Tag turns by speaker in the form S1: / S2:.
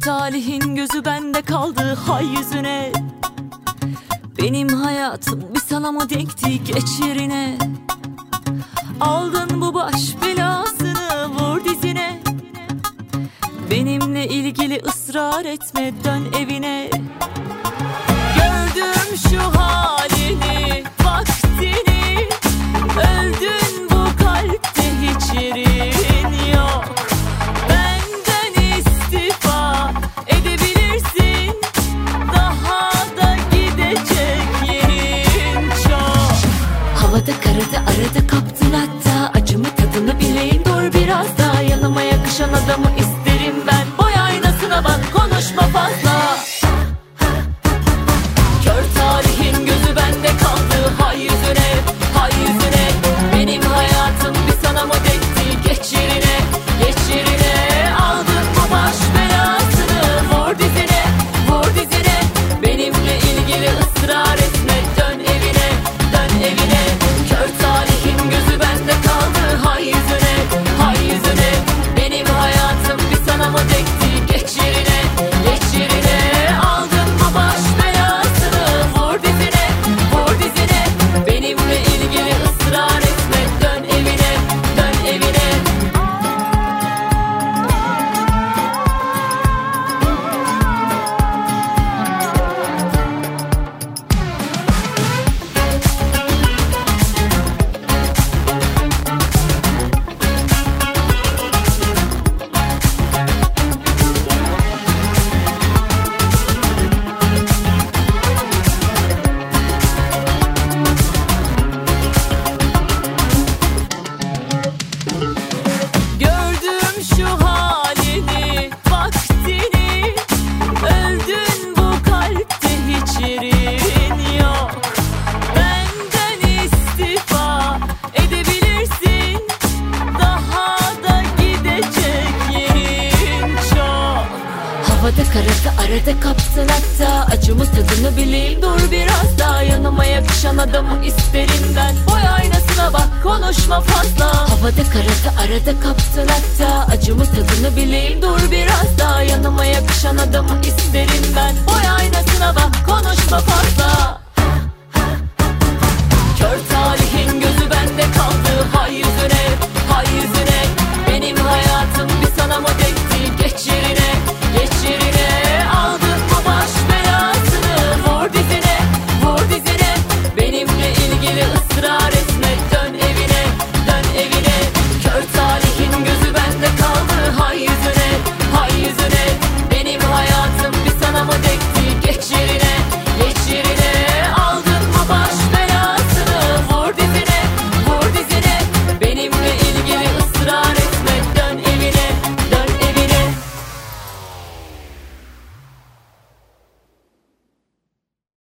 S1: talihin gözü bende kaldı, hay yüzüne. Benim hayatım bir sana mı denkti, geç yerine. Aldın bu baş belasını, vur dizine. Benimle ilgili ısrar etme, dön evine. Gördüm şu halini, vaktini. Öldün bu kalpte, hiç yerin yok. Benden istifa edebilirsin. Daha da gidecek yerin çok. Havada karada arada kaptın hatta. Acımı tadını bileyim, dur biraz daha. Yanıma yakışan adamı isterim ben. Boy aynasına bak, konuşma fazla. Kör talihin gözü bende kaldı, hay yüzüne, hay yüzüne. Benim hayatım bir sana mı denkti, geç yerine, geç yerine. Aldın bu baş belasını, vur dizine, vur dizine. Benimle ilgili ısrar etme, dön evine, dön evine. Kör talihin gözü bende kaldı, hay yüzüne, hay yüzüne. Benim hayatım bir sana mı denkti, geç yerine, geç yerine. Aldın bu baş belasını, vur dizine, vur dizine. Benimle ilgili ısrar etme, dön evine, dön evine. Gördüm şu halini, vaktini. Öldün bu kalpte, hiç yerin yok. Benden istifa edebilirsin. Daha da gidecek yerin çok. Havada karada arada kaptın hatta. Acımı tadını bileyim, dur biraz daha. Yanıma yakışan adamı isterim ben. Boy aynasına bak, konuşma fazla. Havada karada arada kaptın hatta. Acımı tadını bileyim, dur biraz daha. Yanıma yakışan adamı isterim ben. Boy aynasına bak, konuşma fazla.